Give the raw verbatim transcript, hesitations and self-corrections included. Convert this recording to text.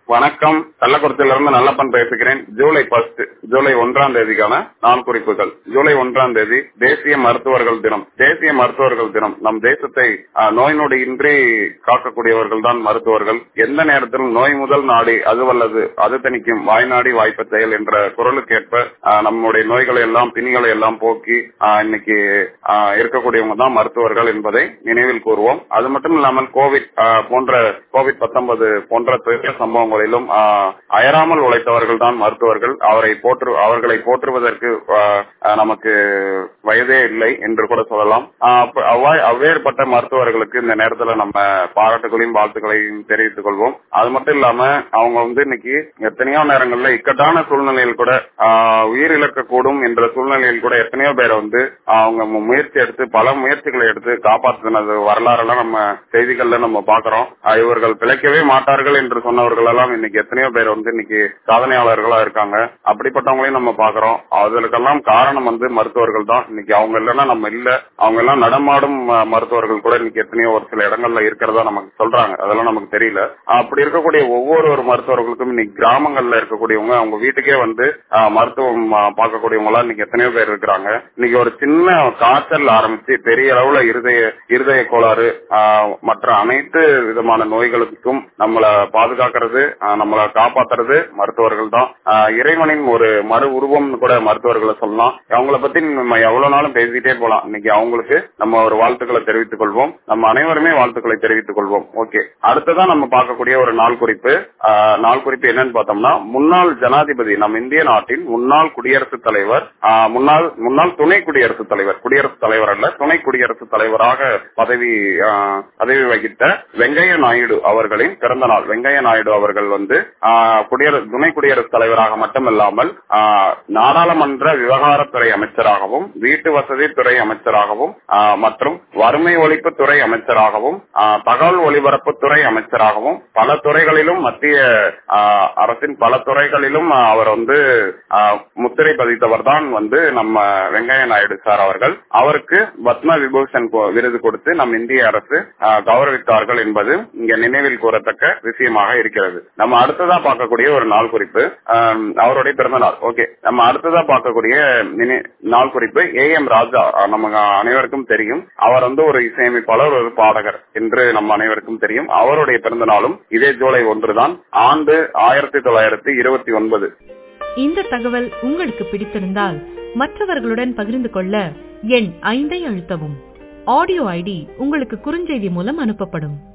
வணக்கம். கள்ளக்குறிச்சியிலிருந்து நல்லப்பன் பேசுகிறேன். ஜூலை பத்து ஜூலை ஒன்றாம் தேதிக்கான நாள் குறிப்புகள். ஜூலை ஒன்றாம் தேதி தேசிய மருத்துவர்கள் தினம். தேசிய மருத்துவர்கள் தினம் நம் தேசத்தை நோய் நொடியின்றி காக்கக்கூடியவர்கள் தான் மருத்துவர்கள். எந்த நேரத்திலும் நோய் முதல் நாடி அதுவல்லது அது தணிக்கும் வாய்நாடி வாய்ப்ப செயல் என்ற குரலுக்கேற்ப நம்முடைய நோய்களை எல்லாம் பிணிகளை எல்லாம் போக்கி இன்னைக்கு இருக்கக்கூடியவங்க தான் மருத்துவர்கள் என்பதை நினைவில் கூறுவோம். அது மட்டும் இல்லாமல் கோவிட் போன்ற கோவிட் பத்தொன்பது போன்ற பெரிய சம்பவங்களிலும் அயராமல் உழைத்தவர்கள் தான் மருத்துவர்கள். அவரை போற்று அவர்களை போற்றுவதற்கு நமக்கு வயதே இல்லை என்று கூட சொல்லலாம். அவ்வேறுபட்ட மருத்துவர்களுக்கு இந்த நேரத்தில் நம்ம பாராட்டுகளையும் வாழ்த்துக்களையும் தெரிவித்துக் கொள்வோம். அது மட்டும் இல்லாம அவங்க வந்து இன்னைக்கு எத்தனையோ நேரங்கள்ல இக்கட்டான சூழ்நிலையில் கூட உயிரிழக்கக்கூடும் என்ற சூழ்நிலையில் கூட எத்தனையோ பேரை வந்து அவங்க முயற்சி எடுத்து பல முயற்சிகளை எடுத்து காப்பாற்றினது வரலாறுலாம் நம்ம செய்திகள்ல நம்ம பாக்குறோம். இவர்கள் பிழைக்கவே மாட்டார்கள் என்று சொன்னவர்கள் எல்லாம் இன்னைக்கு எத்தனையோ பேர் வந்து இன்னைக்கு சாதனையாளர்களா இருக்காங்க. அப்படிப்பட்டவங்களையும் நம்ம பாக்குறோம். அதற்கெல்லாம் காரணம் வந்து மருத்துவர்கள் தான். இன்னைக்கு அவங்க இல்லைன்னா நம்ம இல்ல. அவங்க எல்லாம் நடமாடும் மருத்துவர்கள் கூட இன்னைக்கு எத்தனையோ ஒரு சில இடங்கள்ல இருக்கிறதா நமக்கு சொல்றாங்க. அதெல்லாம் நமக்கு தெரியல. அப்படி இருக்கக்கூடிய ஒவ்வொரு ஒரு மருத்துவர்களுக்கும் இன்னைக்கு கிராமங்கள்ல இருக்கக்கூடியவங்க அவங்க வீட்டுக்கே வந்து மருத்துவம் பார்க்கக்கூடியவங்க எல்லாம் இன்னைக்கு எத்தனையோ பேர் இருக்கிறாங்க. இன்னைக்கு ஒரு சின்ன காய்ச்சல் ஆரம்பிச்சு பெரிய அளவுல இருதய இருதய கோளாறு மற்ற அனைத்து விதமான நோய்களுக்கும் நம்மளை பாதுகாக்கிறது நம்மளை காப்பாத்துறது மருத்துவர்கள் தான். இறைவனின் ஒரு மறு உருவம் கூட மருத்துவர்களை சொல்லலாம். அவங்கள பத்தி நம்ம எவ்வளவு நாளும் பேசிக்கிட்டே போலாம். இன்னைக்கு அவங்களுக்கு நம்ம ஒரு வாழ்த்துக்களை தெரிவித்துக் கொள்வோம். நம்ம அனைவருமே வாழ்த்துக்களை தெரிவித்துக் கொள்வோம். ஓகே, அடுத்ததான் நம்ம பார்க்கக்கூடிய ஒரு நாள் குறிப்பு நாள் குறிப்பு என்னன்னு பார்த்தோம்னா, முன்னாள் ஜனாதிபதி நம் இந்திய நாட்டின் முன்னாள் குடியரசுத் தலைவர் முன்னாள் முன்னாள் துணை குடியரசுத் தலைவர் குடியரசுத் தலைவர் அல்ல துணை குடியரசுத் தலைவராக பதவி பதவி வகித்த வெங்கையா நாயுடு அவர்களின் பிறந்த நாள். வெங்கையா நாயுடு அவர்கள் வந்து குடியரசு துணை குடியரசுத் தலைவராக மட்டுமல்லாமல் நாடாளுமன்ற விவகாரத்துறை அமைச்சராகவும் வீட்டு வசதி துறை அமைச்சராகவும் மற்றும் வறுமை ஒழிப்பு துறை அமைச்சராகவும் தகவல் ஒலிபரப்பு துறை அமைச்சராகவும் பல துறைகளிலும் மத்திய அரசின் பல துறைகளிலும் அவர் வந்து முத்திரை பதித்தவர் தான் வந்து நம்ம வெங்கையா நாயுடு சார் அவர்கள். அவருக்கு பத்ம விபூஷன் விருது கொடுத்து நம் இந்திய அரசு கௌரவித்தார்கள் என்பது இங்க நினைவில் கூறத்தக்க விஷயமாக இருக்கிறது. நம்ம அடுத்ததா பார்க்கக்கூடிய ஒரு நாள் குறிப்பு அவருடைய பிறந்த நாள். ஓகே, நம்ம அடுத்ததா பார்க்கக்கூடிய நாள் குறிப்பு ஏ எம் ராஜா. நம்ம அனைவருக்கும் தெரியும். அவர் வந்து ஒரு இசையமைப்பாளர், ஒரு பாடகர் என்று நம்ம அனைவருக்கும் தெரியும். அவருடைய பிறந்த நாளும் இதே ஜூலை ஒன்று தான். ஆண்டு ஆயிரத்தி தொள்ளாயிரத்தி இருபத்தி ஒன்பது. இந்த தகவல் உங்களுக்கு பிடித்திருந்தால் மற்றவர்களுடன் பகிர்ந்து கொள்ள எண் ஐந்தை அழுத்தவும். ஆடியோ ஐடி உங்களுக்கு குறுஞ்செய்தி மூலம் அனுப்பப்படும்.